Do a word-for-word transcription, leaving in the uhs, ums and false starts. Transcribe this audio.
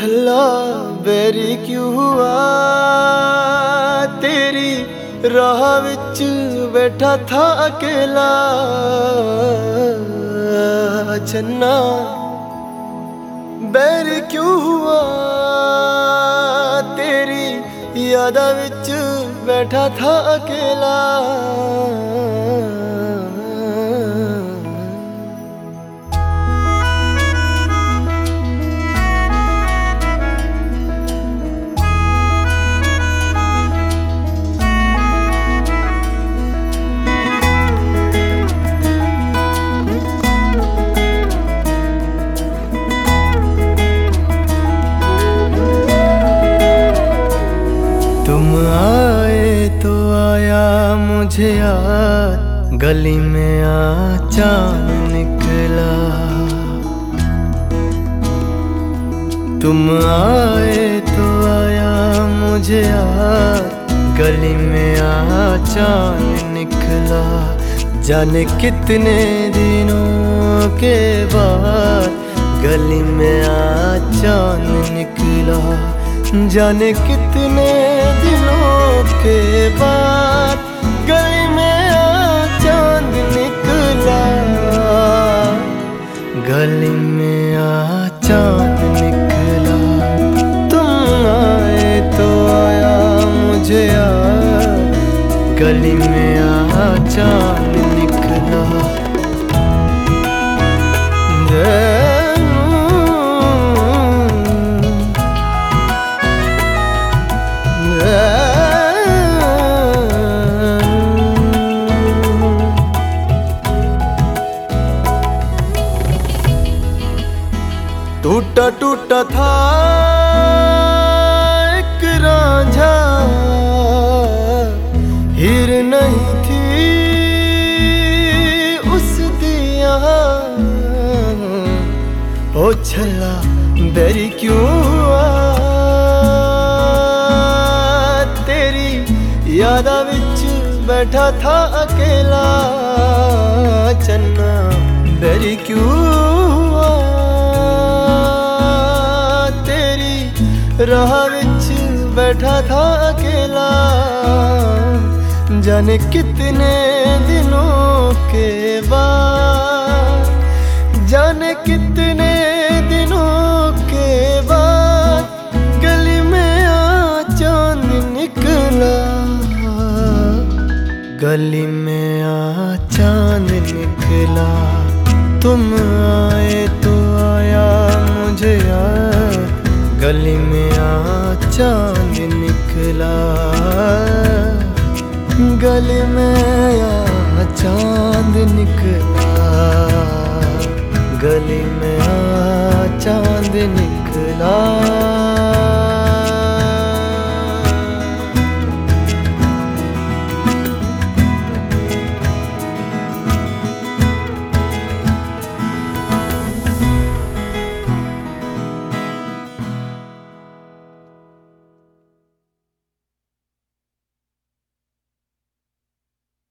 छल्ला बैरी क्यों हुआ तेरी राह विच बैठा था अकेला। चन्ना बैरी क्यों हुआ तेरी यादा विच बैठा था अकेला। तुम आए तो आया मुझे याद, गली में आ चांद निकला। तुम आए तो आया मुझे याद, गली में आ चांद निकला। जाने कितने दिनों के बाद गली में आ चांद निकला। जाने कितने दिनों के बाद गली में आ चांद निकला। गली में आ चांद निकला। तुम आए तो आया मुझे याद, गली में आ चांद निकला। टूटा टूटा था एक रांझा, हीर नहीं थी उस दिया। ओ छल्ला बैरी क्यों हुआ तेरी यादा विच बैठा था अकेला। चन्ना बैरी क्यों हुआ राह विच बैठा था अकेला। जाने कितने दिनों के बाद, जाने कितने दिनों के बाद गली में आ चांद निकला। गली में आ चांद निकला। तुम आए तो आया मुझे याद, गली में आ चांद निकला। गली में आ चांद निकला। गली में आ चांद निकला।